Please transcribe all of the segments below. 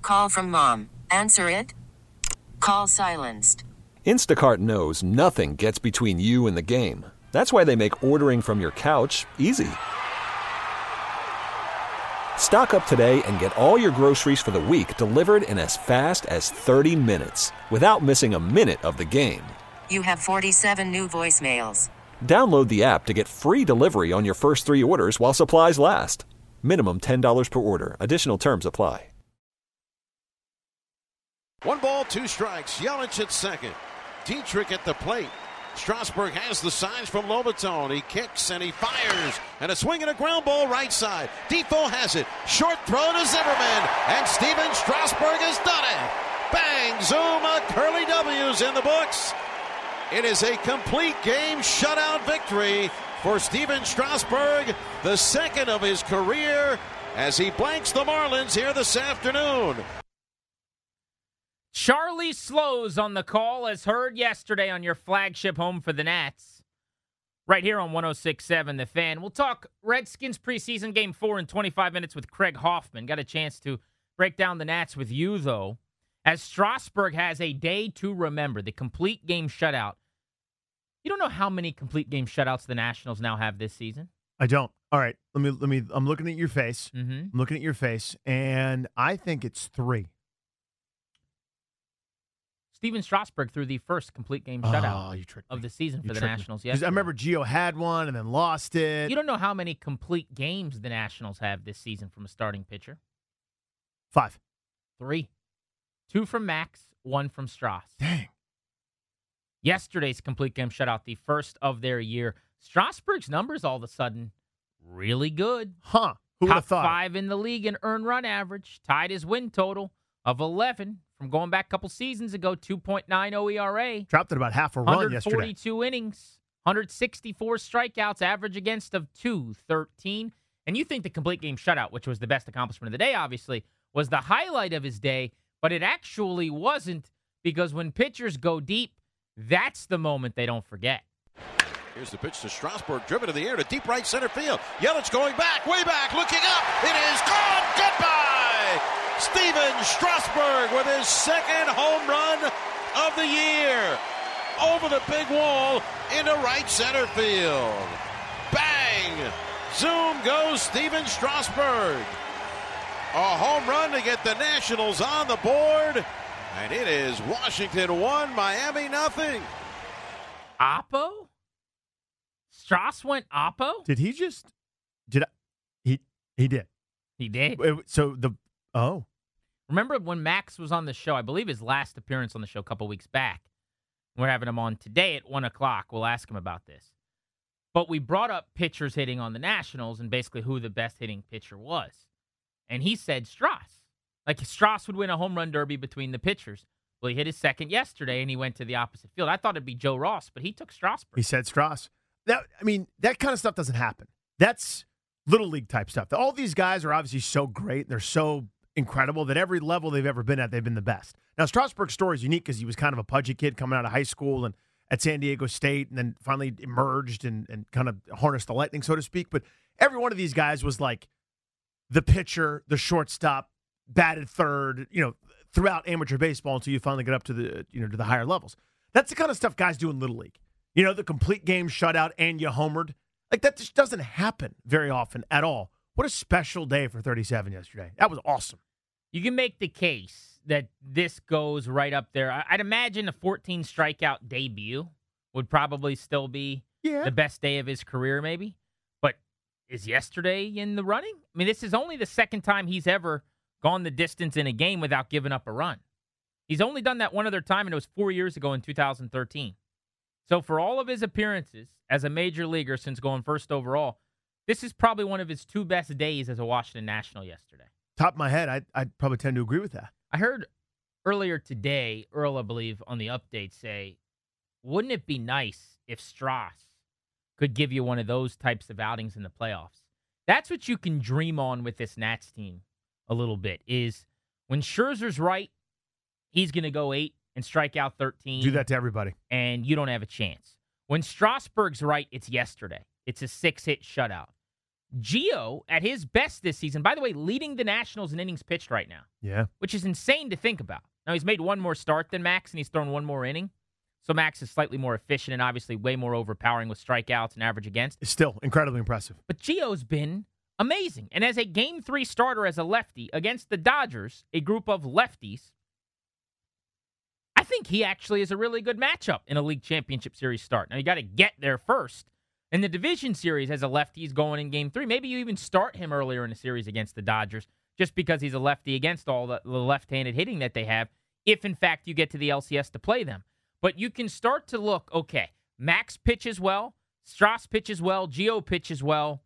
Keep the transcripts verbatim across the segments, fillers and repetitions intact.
Call from mom. Answer it. Call silenced. Instacart knows nothing gets between you and the game. That's why they make ordering from your couch easy. Stock up today and get all your groceries for the week delivered in as fast as thirty minutes without missing a minute of the game. You have forty-seven new voicemails. Download the app to get free delivery on your first three orders while supplies last. Minimum ten dollars per order. Additional terms apply. One ball, two strikes. Yelich at second. Dietrich at the plate. Strasburg has the signs from Lobaton. He kicks and he fires. And a swing and a ground ball right side. Defoe has it. Short throw to Zimmerman. And Steven Strasburg has done it. Bang! Zoom! A Curly W's in the books. It is a complete game shutout victory for Steven Strasburg, the second of his career, as he blanks the Marlins here this afternoon. Charlie Slows on the call, as heard yesterday on your flagship home for the Nats. Right here on one oh six point seven The Fan. We'll talk Redskins preseason game four in twenty-five minutes with Craig Hoffman. Got a chance to break down the Nats with you, though, as Strasburg has a day to remember, the complete game shutout. You don't know how many complete game shutouts the Nationals now have this season? I don't. All right, let me let me. I'm looking at your face. Mm-hmm. I'm looking at your face, and I think it's three. Steven Strasburg threw the first complete game shutout oh, you tricked of me. the season You for the tricked me. Nationals. 'Cause Yesterday. I remember Gio had one and then lost it. You don't know how many complete games the Nationals have this season from a starting pitcher. Five. Three. Two from Max, one from Strauss. Dang. Yesterday's complete game shutout, the first of their year. Strasburg's numbers all of a sudden really good. Huh. Who would Top have thought? five in the league in earned run average. Tied his win total of eleven from going back a couple seasons ago, two point nine oh E R A. Dropped at about half a run yesterday. one hundred forty-two innings, one hundred sixty-four strikeouts, average against of two thirteen. And you think the complete game shutout, which was the best accomplishment of the day, obviously, was the highlight of his day, but it actually wasn't, because when pitchers go deep, that's the moment they don't forget. Here's the pitch to Strasburg, driven to the air to deep right center field. Yelich going back, way back, looking up. It is gone. Goodbye. Steven Strasburg with his second home run of the year. Over the big wall into right center field. Bang! Zoom goes Steven Strasburg. A home run to get the Nationals on the board. And it is Washington one, Miami nothing. Oppo? Strauss went Oppo? Did he just? Did I? He he did. He did. Wait, So the oh. Remember when Max was on the show, I believe his last appearance on the show a couple weeks back. We're having him on today at one o'clock. We'll ask him about this. But we brought up pitchers hitting on the Nationals and basically who the best hitting pitcher was. And he said Strauss. Like Strauss would win a home run derby between the pitchers. Well, he hit his second yesterday, and he went to the opposite field. I thought it'd be Joe Ross, but he took Strasburg. He said Strauss. That I mean, that kind of stuff doesn't happen. That's little league type stuff. All these guys are obviously so great. They're so incredible that every level they've ever been at, they've been the best. Now, Strasburg's story is unique because he was kind of a pudgy kid coming out of high school and at San Diego State, and then finally emerged and, and kind of harnessed the lightning, so to speak. But every one of these guys was like the pitcher, the shortstop, batted third, you know, throughout amateur baseball until you finally get up to the, you know, to the higher levels. That's the kind of stuff guys do in Little League. You know, the complete game shutout and you homered. Like, that just doesn't happen very often at all. What a special day for thirty-seven yesterday. That was awesome. You can make the case that this goes right up there. I'd imagine a fourteen strikeout debut would probably still be Yeah. the best day of his career, maybe. But is yesterday in the running? I mean, this is only the second time he's ever gone the distance in a game without giving up a run. He's only done that one other time, and it was four years ago in two thousand thirteen. So for all of his appearances as a major leaguer since going first overall, this is probably one of his two best days as a Washington National yesterday. Top of my head, I'd, I'd probably tend to agree with that. I heard earlier today, Earl, I believe, on the update say, wouldn't it be nice if Strauss could give you one of those types of outings in the playoffs? That's what you can dream on with this Nats team a little bit, is when Scherzer's right, he's going to go eight and strike out thirteen. Do that to everybody. And you don't have a chance. When Strasburg's right, it's yesterday. It's a six-hit shutout. Gio, at his best this season, by the way, leading the Nationals in innings pitched right now, Yeah. which is insane to think about. Now, he's made one more start than Max, and he's thrown one more inning. So Max is slightly more efficient and obviously way more overpowering with strikeouts and average against. It's still incredibly impressive. But Gio's been amazing. And as a game three starter as a lefty against the Dodgers, a group of lefties, I think he actually is a really good matchup in a league championship series start. Now, you got to get there first. In the division series, as a lefty, he's going in game three. Maybe you even start him earlier in the series against the Dodgers just because he's a lefty against all the, the left-handed hitting that they have, if, in fact, you get to the L C S to play them. But you can start to look, okay, Max pitches well, Strauss pitches well, Gio pitches well.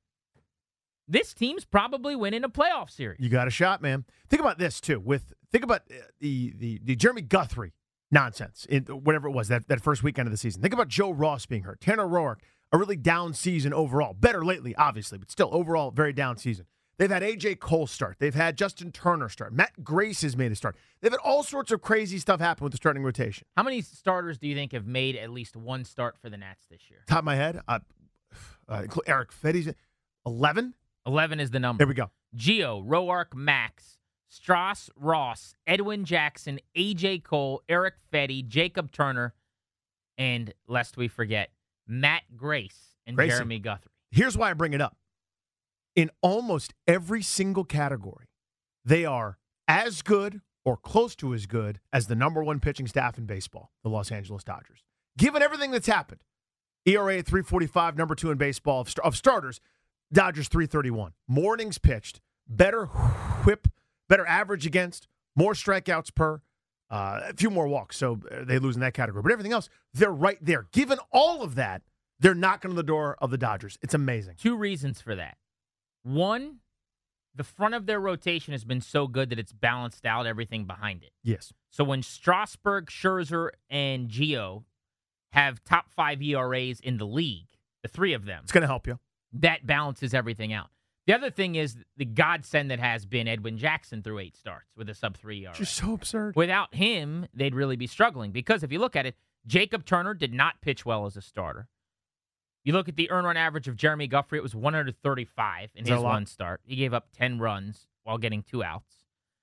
This team's probably winning a playoff series. You got a shot, man. Think about this, too. With Think about the the, the Jeremy Guthrie nonsense, in whatever it was, that, that first weekend of the season. Think about Joe Ross being hurt. Tanner Roark, a really down season overall. Better lately, obviously, but still overall very down season. They've had A J Cole start. They've had Justin Turner start. Matt Grace has made a start. They've had all sorts of crazy stuff happen with the starting rotation. How many starters do you think have made at least one start for the Nats this year? Top of my head, uh, uh, Eric Fetty's eleven. eleven is the number. There we go. Gio, Roark, Max, Strauss, Ross, Edwin Jackson, A J Cole, Eric Fetty, Jacob Turner, and lest we forget, Matt Grace and Grayson. Jeremy Guthrie. Here's why I bring it up. In almost every single category, they are as good or close to as good as the number one pitching staff in baseball, the Los Angeles Dodgers. Given everything that's happened, E R A at three forty-five, number two in baseball of, of starters, Dodgers three thirty-one. More innings pitched, better whip, better average against, more strikeouts per, uh, a few more walks, so they lose in that category. But everything else, they're right there. Given all of that, they're knocking on the door of the Dodgers. It's amazing. Two reasons for that. One, the front of their rotation has been so good that it's balanced out everything behind it. Yes. So when Strasburg, Scherzer, and Gio have top five E R As in the league, the three of them, It's going to help you. that balances everything out. The other thing is the godsend that has been Edwin Jackson through eight starts with a sub three E R A. Just so absurd. Without him, they'd really be struggling because if you look at it, Jacob Turner did not pitch well as a starter. You look at the earn run average of Jeremy Guthrie, it was one thirty-five in Is that his a lot? one start. He gave up ten runs while getting two outs.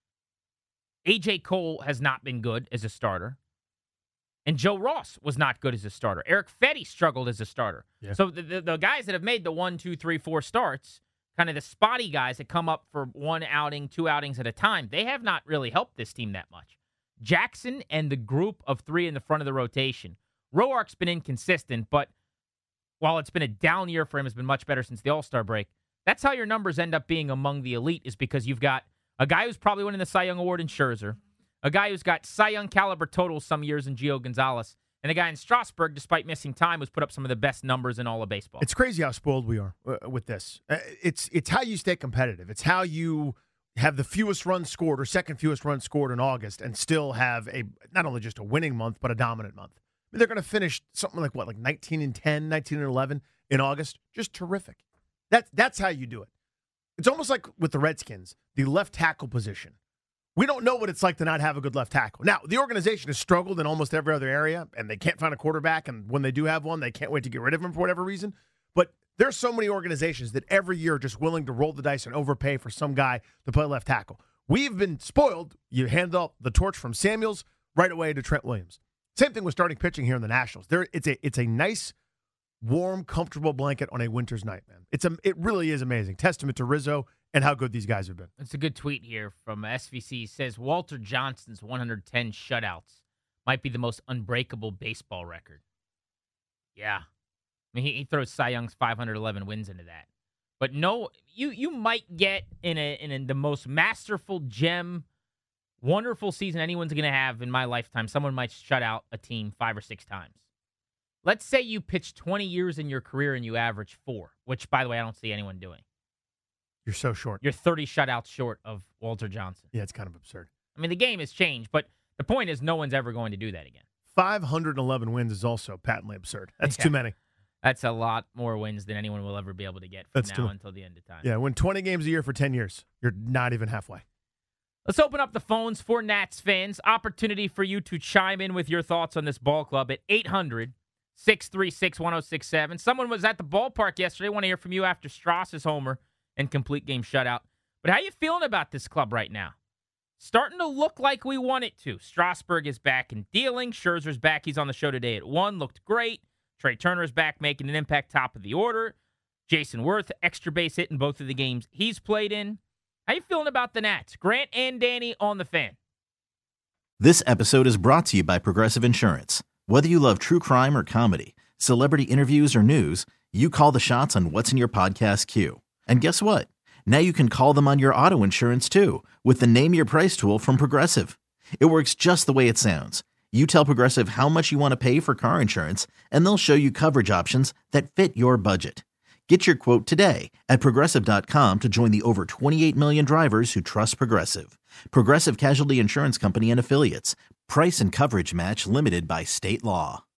A J Cole has not been good as a starter. And Joe Ross was not good as a starter. Eric Fetty struggled as a starter. Yeah. So the, the, the guys that have made the one, two, three, four starts, kind of the spotty guys that come up for one outing, two outings at a time, they have not really helped this team that much. Jackson and the group of three in the front of the rotation. Roark's been inconsistent, but while it's been a down year for him, it's been much better since the All-Star break. That's how your numbers end up being among the elite, is because you've got a guy who's probably winning the Cy Young Award in Scherzer, a guy who's got Cy Young caliber totals some years in Gio Gonzalez, and a guy in Strasburg, despite missing time, who's put up some of the best numbers in all of baseball. It's crazy how spoiled we are uh, with this. Uh, it's it's how you stay competitive. It's how you have the fewest runs scored or second fewest runs scored in August and still have a not only just a winning month, but a dominant month. I mean, they're going to finish something like, what, like nineteen and ten, nineteen and eleven in August? Just terrific. That, that's how you do it. It's almost like with the Redskins, the left tackle position. We don't know what it's like to not have a good left tackle. Now, the organization has struggled in almost every other area, and they can't find a quarterback, and when they do have one, they can't wait to get rid of him for whatever reason. But there's so many organizations that every year are just willing to roll the dice and overpay for some guy to play left tackle. We've been spoiled. You hand up the torch from Samuels right away to Trent Williams. Same thing with starting pitching here in the Nationals. There, it's a it's a nice, warm, comfortable blanket on a winter's night, man. It's a, it really is amazing. Testament to Rizzo and how good these guys have been. It's a good tweet here from S V C. It says Walter Johnson's one hundred ten shutouts might be the most unbreakable baseball record. Yeah. I mean, he, he throws Cy Young's five hundred eleven wins into that. But no, you you might get in a in a, the most masterful gem, wonderful season anyone's going to have in my lifetime. Someone might shut out a team five or six times. Let's say you pitch twenty years in your career and you average four, which, by the way, I don't see anyone doing. You're so short. You're thirty shutouts short of Walter Johnson. Yeah, it's kind of absurd. I mean, the game has changed, but the point is no one's ever going to do that again. five hundred eleven wins is also patently absurd. That's Yeah. too many. That's a lot more wins than anyone will ever be able to get from That's now too- until the end of time. Yeah, win twenty games a year for ten years. You're not even halfway. Let's open up the phones for Nats fans. Opportunity for you to chime in with your thoughts on this ball club at eight hundred, six three six, one oh six seven. Someone was at the ballpark yesterday. I want to hear from you after Stras's homer and complete game shutout. But how you feeling about this club right now? Starting to look like we want it to. Strasburg is back and dealing. Scherzer's back. He's on the show today at one. Looked great. Trey Turner's back making an impact top of the order. Jason Wirth, extra base hit in both of the games he's played in. How you feeling about the Nats? Grant and Danny on the Fan. This episode is brought to you by Progressive Insurance. Whether you love true crime or comedy, celebrity interviews or news, you call the shots on what's in your podcast queue. And guess what? Now you can call them on your auto insurance too with the Name Your Price tool from Progressive. It works just the way it sounds. You tell Progressive how much you want to pay for car insurance, and they'll show you coverage options that fit your budget. Get your quote today at Progressive dot com to join the over twenty-eight million drivers who trust Progressive. Progressive Casualty Insurance Company and Affiliates. Price and coverage match limited by state law.